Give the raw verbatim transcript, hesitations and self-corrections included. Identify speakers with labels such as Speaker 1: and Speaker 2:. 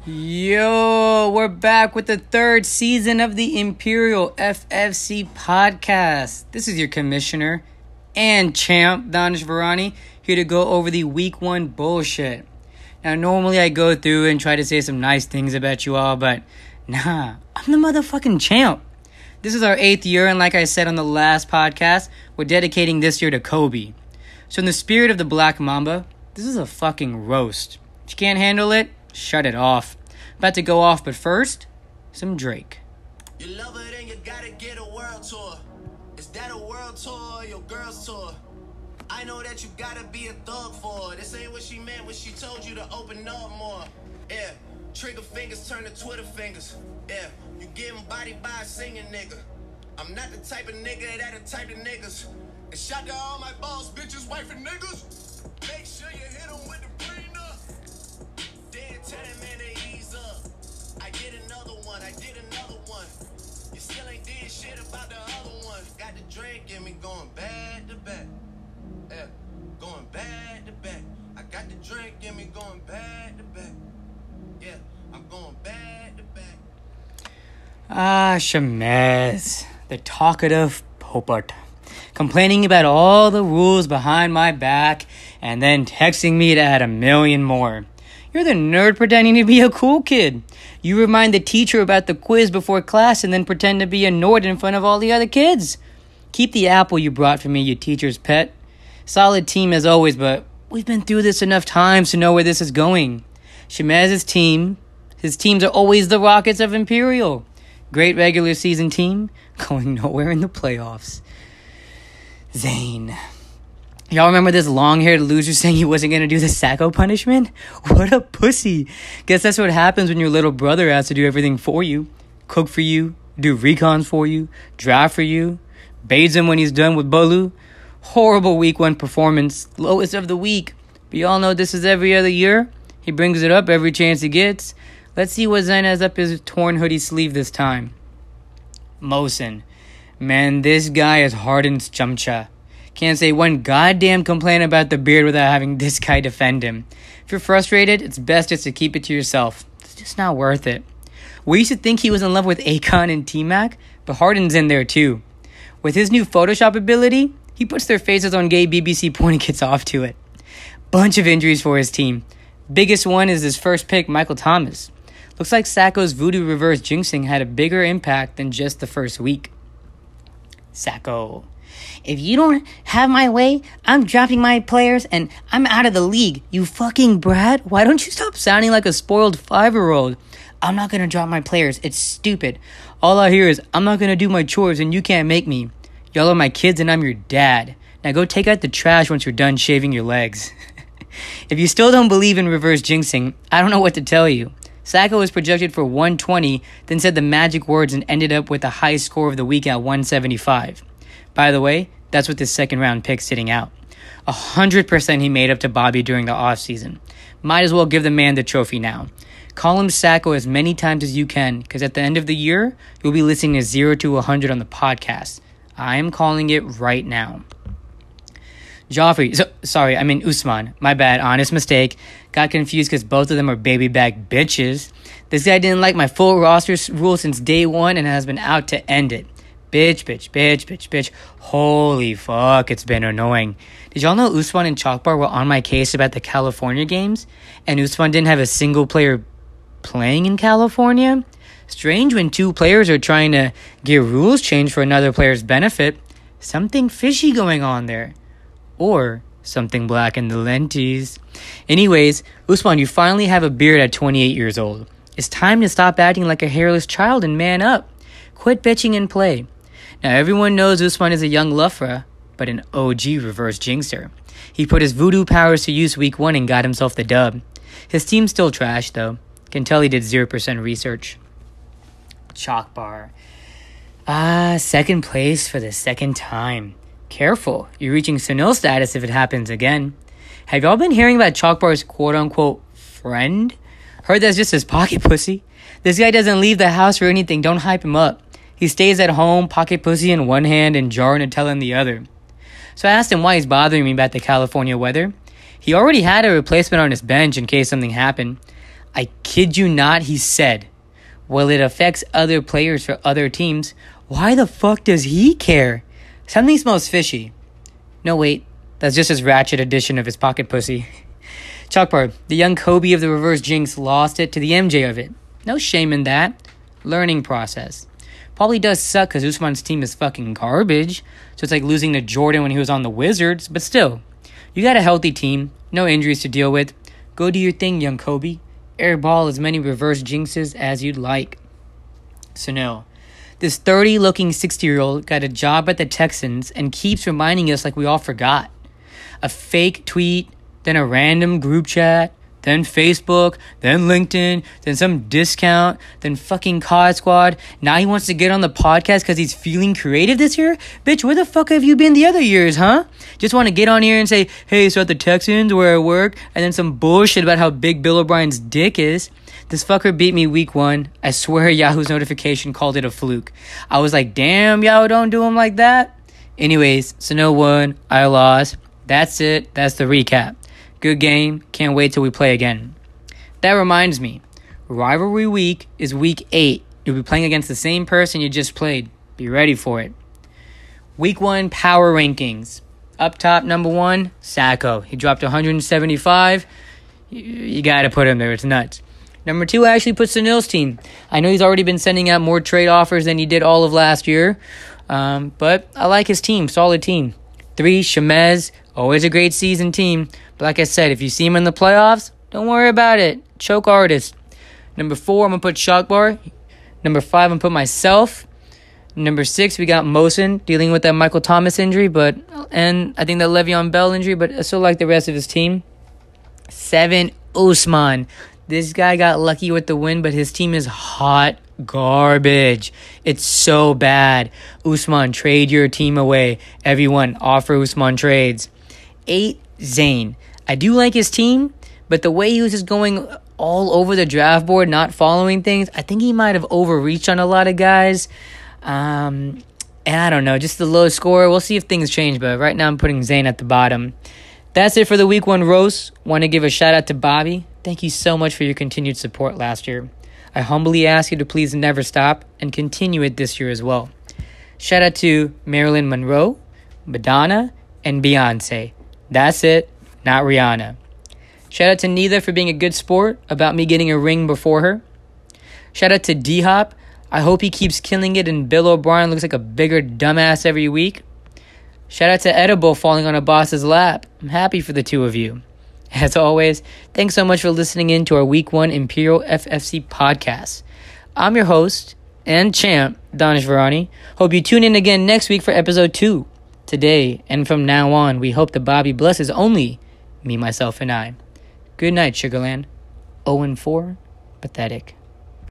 Speaker 1: Yo, we're back with the third season of the Imperial F F C podcast. This is your commissioner and champ, Danish Varani, here to go over the week one bullshit. Now, normally I go through and try to say some nice things about you all, but nah, I'm the motherfucking champ. This is our eighth year, and like I said on the last podcast, we're dedicating this year to Kobe. So in the spirit of the Black Mamba, this is a fucking roast. If you can't handle it, shut it off. About to go off, but first, some Drake.
Speaker 2: You love it and you gotta get a world tour. Is that a world tour or your girl's tour? I know that you gotta be a thug for her. This ain't what she meant when she told you to open up more. Yeah, trigger fingers turn to Twitter fingers. Yeah, you getting bodied by a singing nigga. I'm not the type of nigga that the type of niggas. And shout to all my boss bitches, wife and niggas. Make sure you hit them with the prenup. Then tell that man to ease up. I did another one, I did another one. You still ain't did shit about the other one. Got the drink in me going back to back. Yeah, going back to back. I got the drink in me going back to back. Yeah, I'm going back to back.
Speaker 1: Ah, Shamez, the talkative popart, complaining about all the rules behind my back and then texting me to add a million more. You're the nerd pretending to be a cool kid. You remind the teacher about the quiz before class and then pretend to be annoyed in front of all the other kids. Keep the apple you brought for me, you teacher's pet. Solid team as always, but we've been through this enough times to know where this is going. Shamez's team, his teams are always the Rockets of Imperial. Great regular season team, going nowhere in the playoffs. Zane. Y'all remember this long-haired loser saying he wasn't going to do the Sacco punishment? What a pussy. Guess that's what happens when your little brother has to do everything for you. Cook for you, do recons for you, draft for you, bathes him when he's done with Bolu. Horrible week one performance, lowest of the week. But y'all know this is every other year. He brings it up every chance he gets. Let's see what Zen has up his torn hoodie sleeve this time. Mosen. Man, this guy is Harden's chumcha. Can't say one goddamn complaint about the beard without having this guy defend him. If you're frustrated, it's best just to keep it to yourself. It's just not worth it. We used to think he was in love with Akon and T-Mac, but Harden's in there too. With his new Photoshop ability, he puts their faces on gay B B C porn and gets off to it. Bunch of injuries for his team. Biggest one is his first pick, Michael Thomas. Looks like Sacco's voodoo reverse jinxing had a bigger impact than just the first week. Sacco. If you don't have my way, I'm dropping my players and I'm out of the league. You fucking brat. Why don't you stop sounding like a spoiled five-year-old? I'm not going to drop my players. It's stupid. All I hear is, I'm not going to do my chores and you can't make me. Y'all are my kids and I'm your dad. Now go take out the trash once you're done shaving your legs. If you still don't believe in reverse jinxing, I don't know what to tell you. Sacco was projected for one twenty, then said the magic words and ended up with the highest score of the week at one seventy-five. By the way, that's with his second round pick sitting out. A hundred percent he made up to Bobby during the offseason. Might as well give the man the trophy now. Call him Sacco as many times as you can, because at the end of the year, you'll be listening to zero to one hundred on the podcast. I am calling it right now. Joffrey, so, sorry, I mean Usman. My bad, honest mistake. Got confused because both of them are baby back bitches. This guy didn't like my full roster rule since day one and has been out to end it. Bitch, bitch, bitch, bitch, bitch. Holy fuck, it's been annoying. Did y'all know Usman and Chalkbar were on my case about the California games? And Usman didn't have a single player playing in California? Strange when two players are trying to get rules changed for another player's benefit. Something fishy going on there. Or something black in the lenties. Anyways, Usman, you finally have a beard at twenty-eight years old. It's time to stop acting like a hairless child and man up. Quit bitching and play. Now everyone knows Usman is a young Lufra, but an O G reverse jinxer. He put his voodoo powers to use week one and got himself the dub. His team's still trash though. Can tell he did zero percent research. Chalk bar. Ah, second place for the second time. Careful, you're reaching Sunil status if it happens again. Have y'all been hearing about Chalkbar's quote-unquote friend? Heard that's just his pocket pussy. This guy doesn't leave the house or anything, don't hype him up. He stays at home, pocket pussy in one hand and jar Nutella in the other. So I asked him why he's bothering me about the California weather. He already had a replacement on his bench in case something happened. I kid you not, he said, well, it affects other players for other teams. Why the fuck does he care? Something smells fishy. No, wait. That's just his ratchet edition of his pocket pussy. Chalkboard. The young Kobe of the reverse jinx lost it to the M J of it. No shame in that. Learning process. Probably does suck because Usman's team is fucking garbage. So it's like losing to Jordan when he was on the Wizards. But still, you got a healthy team. No injuries to deal with. Go do your thing, young Kobe. Airball as many reverse jinxes as you'd like. So no. This thirty-looking sixty-year-old got a job at the Texans and keeps reminding us like we all forgot. A fake tweet, then a random group chat, then Facebook, then LinkedIn, then some discount, then fucking C O D Squad. Now he wants to get on the podcast because he's feeling creative this year? Bitch, where the fuck have you been the other years, huh? Just want to get on here and say, hey, so at the Texans where I work, and then some bullshit about how big Bill O'Brien's dick is. This fucker beat me week one. I swear Yahoo's notification called it a fluke. I was like, damn, Yahoo, don't do him like that. Anyways, Sano won. I lost. That's it. That's the recap. Good game. Can't wait till we play again. That reminds me. Rivalry week is week eight. You'll be playing against the same person you just played. Be ready for it. Week one power rankings. Up top, number one, Sacco. He dropped one hundred seventy-five. You, you got to put him there. It's nuts. Number two, I actually put Sunil's team. I know he's already been sending out more trade offers than he did all of last year. Um, but I like his team. Solid team. Three, Shemez. Always a great season team. But like I said, if you see him in the playoffs, don't worry about it. Choke artist. Number four, I'm going to put Shockbar. Number five, I'm going to put myself. Number six, we got Mosin dealing with that Michael Thomas injury. but And I think that Le'Veon Bell injury. But I still like the rest of his team. Seven, Usman. This guy got lucky with the win, but his team is hot garbage. It's so bad. Usman, trade your team away. Everyone, offer Usman trades. Eight, Zayn. I do like his team, but the way he was just going all over the draft board, not following things, I think he might have overreached on a lot of guys. Um, and I don't know, just the low score. We'll see if things change, but right now I'm putting Zayn at the bottom. That's it for the week one roast. Want to give a shout out to Bobby. Thank you so much for your continued support last year. I humbly ask you to please never stop and continue it this year as well. Shout out to Marilyn Monroe, Madonna, and Beyonce. That's it, not Rihanna. Shout out to Neither for being a good sport about me getting a ring before her. Shout out to D-Hop. I hope he keeps killing it and Bill O'Brien looks like a bigger dumbass every week. Shout out to Edible falling on a boss's lap. I'm happy for the two of you. As always, thanks so much for listening in to our Week one Imperial F F C podcast. I'm your host and champ, Danish Varani. Hope you tune in again next week for episode two. Today and from now on, we hope that Bobby blesses only me, myself, and I. Good night, Sugarland. oh and four, pathetic.